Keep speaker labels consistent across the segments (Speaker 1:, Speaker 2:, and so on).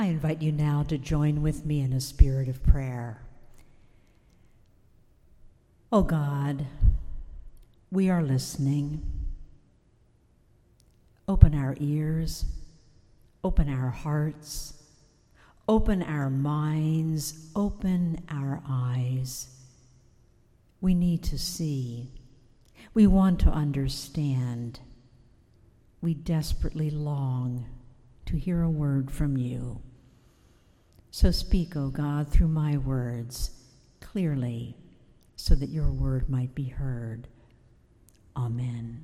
Speaker 1: I invite you now to join with me in a spirit of prayer. Oh God, we are listening. Open our ears, open our hearts, open our minds, open our eyes. We need to see. We want to understand. We desperately long to hear a word from you. So speak, O God, through my words clearly, so that your word might be heard. Amen.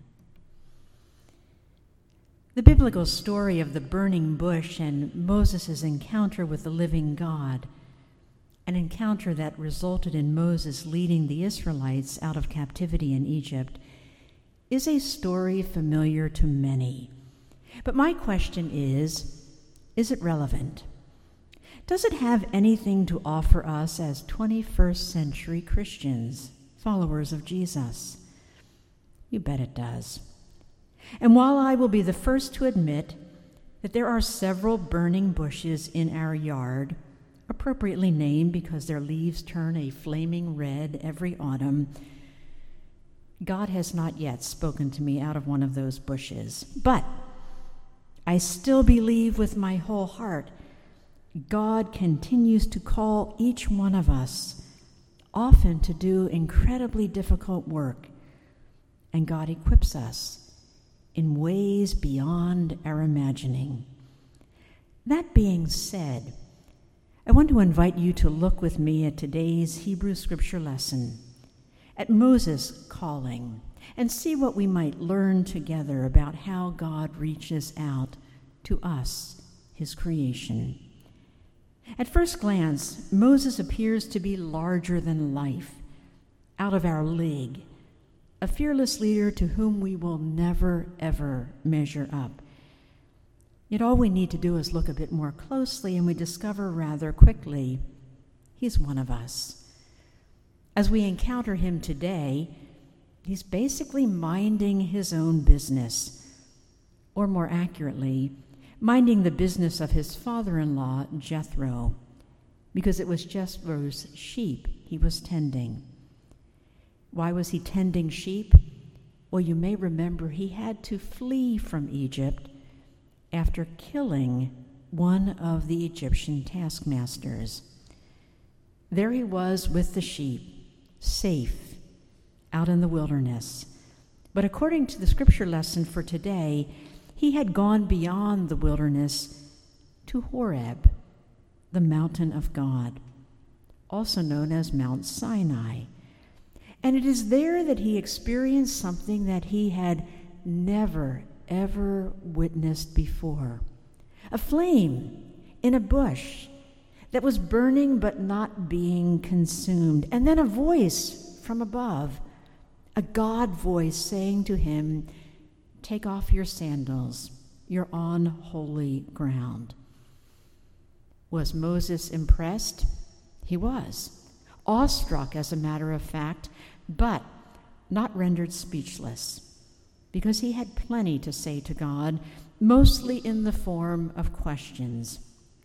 Speaker 1: The biblical story of the burning bush and Moses' encounter with the living God, an encounter that resulted in Moses leading the Israelites out of captivity in Egypt, is a story familiar to many. But my question is it relevant? Does it have anything to offer us as 21st century Christians, followers of Jesus? You bet it does. And while I will be the first to admit that there are several burning bushes in our yard, appropriately named because their leaves turn a flaming red every autumn, God has not yet spoken to me out of one of those bushes. But I still believe with my whole heart God continues to call each one of us, often to do incredibly difficult work, and God equips us in ways beyond our imagining. That being said, I want to invite you to look with me at today's Hebrew scripture lesson, at Moses' calling, and see what we might learn together about how God reaches out to us, his creation. At first glance, Moses appears to be larger than life, out of our league, a fearless leader to whom we will never, ever measure up. Yet all we need to do is look a bit more closely, and we discover rather quickly he's one of us. As we encounter him today, he's basically minding his own business, or more accurately, minding the business of his father-in-law, Jethro, because it was Jethro's sheep he was tending. Why was he tending sheep? Well, you may remember he had to flee from Egypt after killing one of the Egyptian taskmasters. There he was with the sheep, safe, out in the wilderness. But according to the scripture lesson for today, he had gone beyond the wilderness to Horeb, the mountain of God, also known as Mount Sinai. And it is there that he experienced something that he had never, ever witnessed before. A flame in a bush that was burning but not being consumed. And then a voice from above, a God voice saying to him, "Take off your sandals, you're on holy ground." Was Moses impressed? He was. Awestruck, as a matter of fact, but not rendered speechless, because he had plenty to say to God, mostly in the form of questions.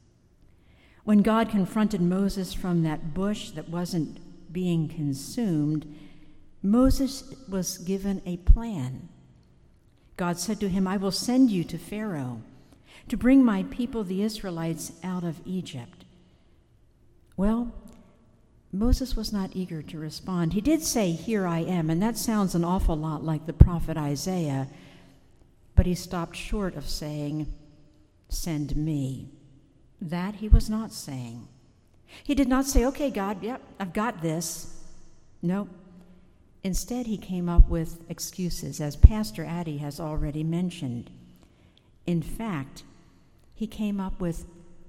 Speaker 1: When God confronted Moses from that bush that wasn't being consumed, Moses was given a plan. God said to him, "I will send you to Pharaoh to bring my people, the Israelites, out of Egypt." Well, Moses was not eager to respond. He did say, "Here I am," and that sounds an awful lot like the prophet Isaiah, but he stopped short of saying, "Send me." That he was not saying. He did not say, "Okay, God, yep, I've got this." No. Instead, he came up with excuses, as Pastor Addie has already mentioned. In fact, he came up with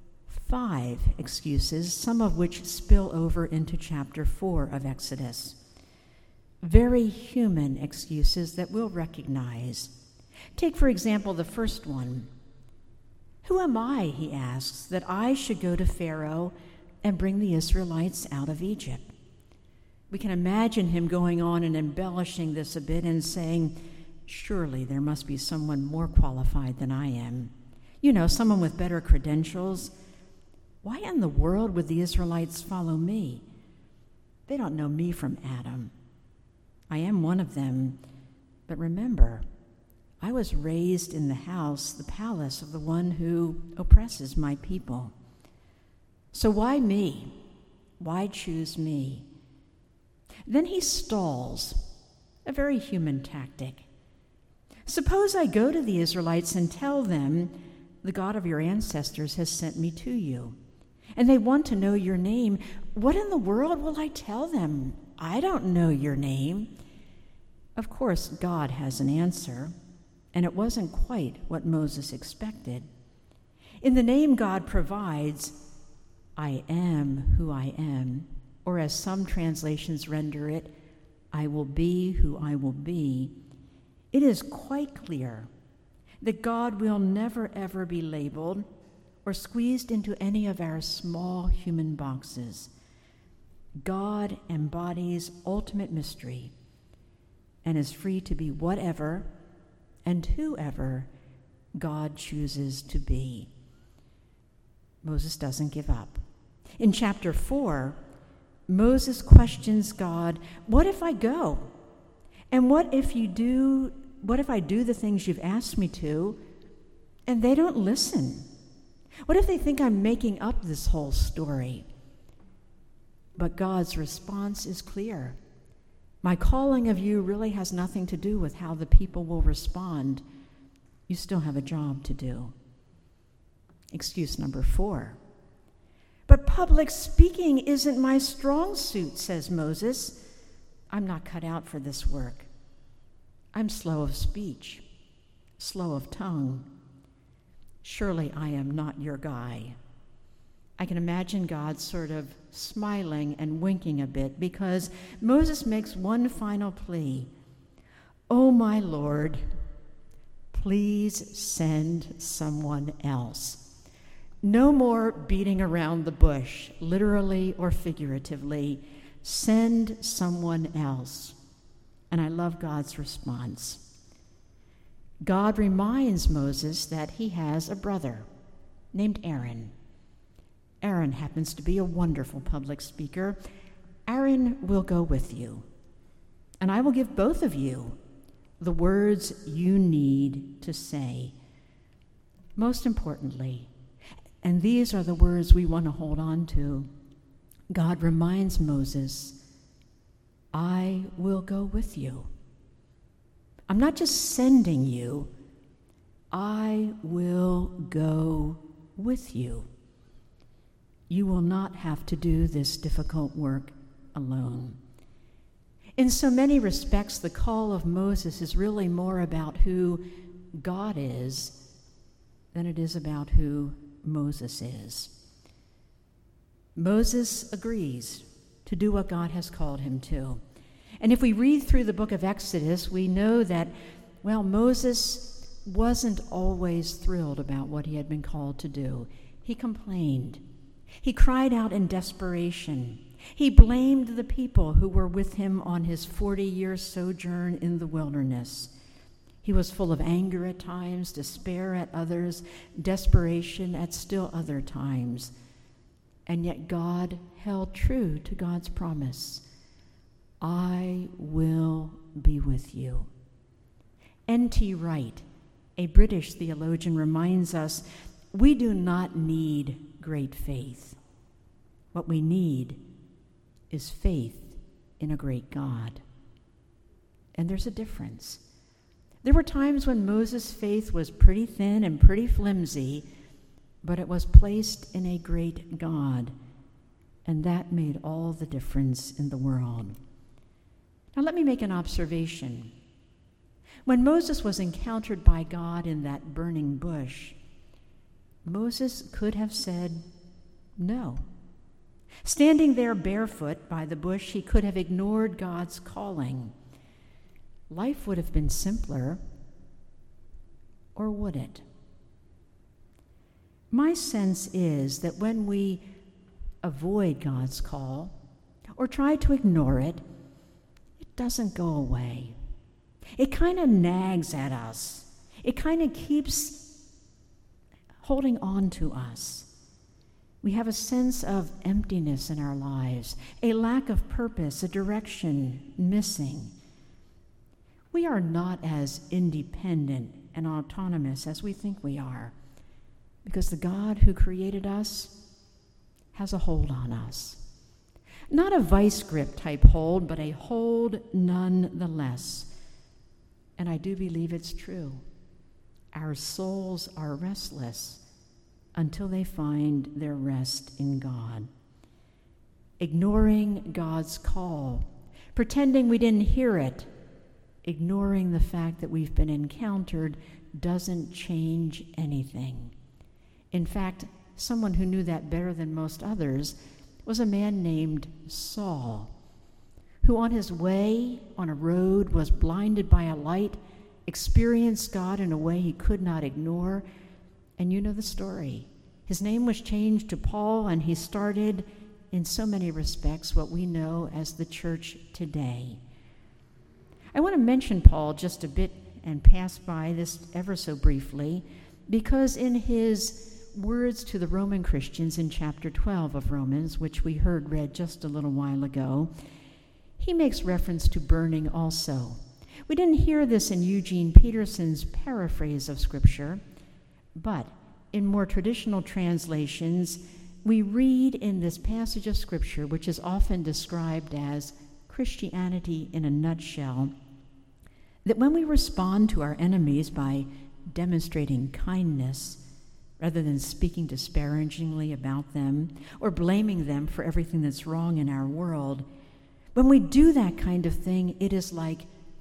Speaker 1: 5 excuses, some of which spill over into chapter 4 of Exodus. Very human excuses that we'll recognize. Take, for example, the first one. "Who am I," he asks, "that I should go to Pharaoh and bring the Israelites out of Egypt?" We can imagine him going on and embellishing this a bit and saying, "Surely there must be someone more qualified than I am. You know, someone with better credentials, Why in the world would the Israelites follow me? They don't know me from Adam. I am one of them, but remember, I was raised in the palace of the one who oppresses my people. So why me? Why choose me? Then he stalls, a very human tactic. Suppose I go to the Israelites and tell them, the God of your ancestors has sent me to you, and they want to know your name. What in the world will I tell them? I don't know your name. Of course, God has an answer, and it wasn't quite what Moses expected. In the name God provides, I am who I am, or as some translations render it, I will be who I will be. It is quite clear that God will never ever be labeled or squeezed into any of our small human boxes. God embodies ultimate mystery and is free to be whatever and whoever God chooses to be. Moses doesn't give up. In chapter 4, Moses questions God, what if I go? And what if I do the things you've asked me to, and they don't listen? What if they think I'm making up this whole story? But God's response is clear. My calling of you really has nothing to do with how the people will respond. You still have a job to do. Excuse number 4. But public speaking isn't my strong suit, says Moses. I'm not cut out for this work. I'm slow of speech, slow of tongue. Surely I am not your guy. I can imagine God sort of smiling and winking a bit because Moses makes one final plea. Oh, my Lord, please send someone else. No more beating around the bush, literally or figuratively. Send someone else. And I love God's response. God reminds Moses that he has a brother named Aaron. Aaron happens to be a wonderful public speaker. Aaron will go with you, and I will give both of you the words you need to say. Most importantly, and these are the words we want to hold on to, God reminds Moses, I will go with you. I'm not just sending you, I will go with you. You will not have to do this difficult work alone. In so many respects, the call of Moses is really more about who God is than it is about who Moses is. Moses agrees to do what God has called him to. And if we read through the book of Exodus, we know that, Moses wasn't always thrilled about what he had been called to do. He complained. He cried out in desperation. He blamed the people who were with him on his 40-year sojourn in the wilderness. He was full of anger at times, despair at others, desperation at still other times. And yet God held true to God's promise. I will be with you. N.T. Wright, a British theologian, reminds us we do not need great faith. What we need is faith in a great God. And there's a difference. There were times when Moses' faith was pretty thin and pretty flimsy, but it was placed in a great God, and that made all the difference in the world. Now let me make an observation. When Moses was encountered by God in that burning bush, Moses could have said no. Standing there barefoot by the bush, he could have ignored God's calling. Life would have been simpler, or would it? My sense is that when we avoid God's call or try to ignore it, it doesn't go away. It kind of nags at us. It kind of keeps holding on to us. We have a sense of emptiness in our lives, a lack of purpose, a direction missing. We are not as independent and autonomous as we think we are, because the God who created us has a hold on us. Not a vice grip type hold, but a hold nonetheless. And I do believe it's true. Our souls are restless until they find their rest in God. Ignoring God's call, pretending we didn't hear it, ignoring the fact that we've been encountered doesn't change anything. In fact, someone who knew that better than most others was a man named Saul, who on his way on a road was blinded by a light, experienced God in a way he could not ignore, and you know the story. His name was changed to Paul, and he started, in so many respects, what we know as the church today. I want to mention Paul just a bit and pass by this ever so briefly, because in his words to the Roman Christians in chapter 12 of Romans, which we heard read just a little while ago, he makes reference to burning also. We didn't hear this in Eugene Peterson's paraphrase of Scripture, but in more traditional translations, we read in this passage of Scripture, which is often described as Christianity in a nutshell, that when we respond to our enemies by demonstrating kindness, rather than speaking disparagingly about them or blaming them for everything that's wrong in our world, when we do that kind of thing, it is like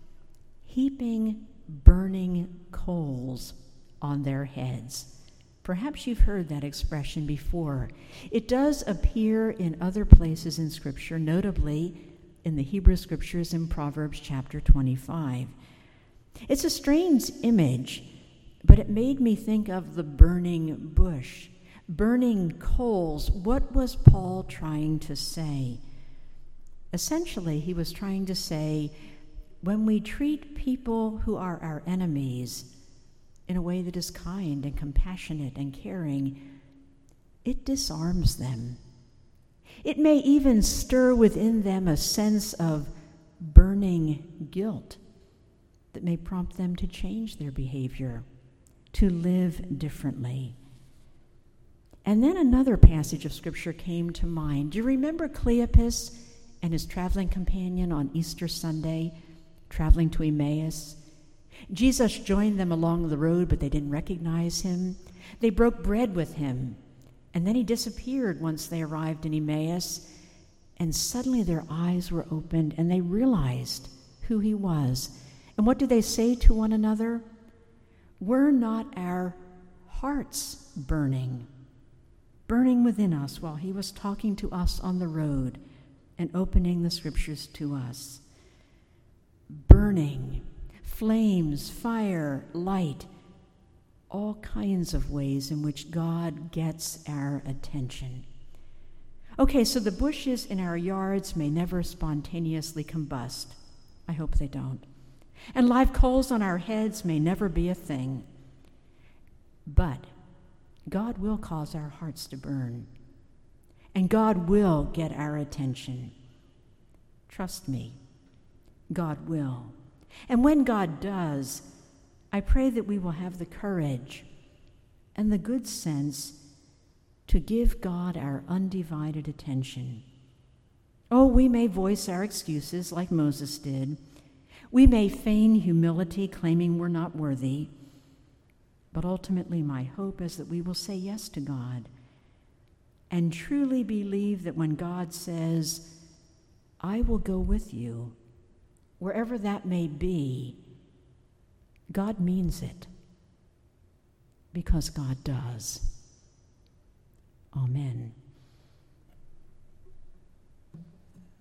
Speaker 1: heaping burning coals on their heads. Perhaps you've heard that expression before. It does appear in other places in Scripture, notably in the Hebrew Scriptures in Proverbs chapter 25. It's a strange image, but it made me think of the burning bush, burning coals. What was Paul trying to say? Essentially, he was trying to say, when we treat people who are our enemies in a way that is kind and compassionate and caring, it disarms them. It may even stir within them a sense of burning guilt that may prompt them to change their behavior, to live differently. And then another passage of Scripture came to mind. Do you remember Cleopas and his traveling companion on Easter Sunday, traveling to Emmaus? Jesus joined them along the road, but they didn't recognize him. They broke bread with him, and then he disappeared once they arrived in Emmaus, and suddenly their eyes were opened, and they realized who he was. And what do they say to one another? Were not our hearts burning within us while he was talking to us on the road and opening the Scriptures to us? Burning, flames, fire, light, all kinds of ways in which God gets our attention. Okay, so the bushes in our yards may never spontaneously combust. I hope they don't. And live coals on our heads may never be a thing. But God will cause our hearts to burn. And God will get our attention. Trust me, God will. And when God does, I pray that we will have the courage and the good sense to give God our undivided attention. Oh, we may voice our excuses like Moses did. We may feign humility, claiming we're not worthy. But ultimately, my hope is that we will say yes to God and truly believe that when God says, I will go with you, wherever that may be, God means it, because God does. Amen.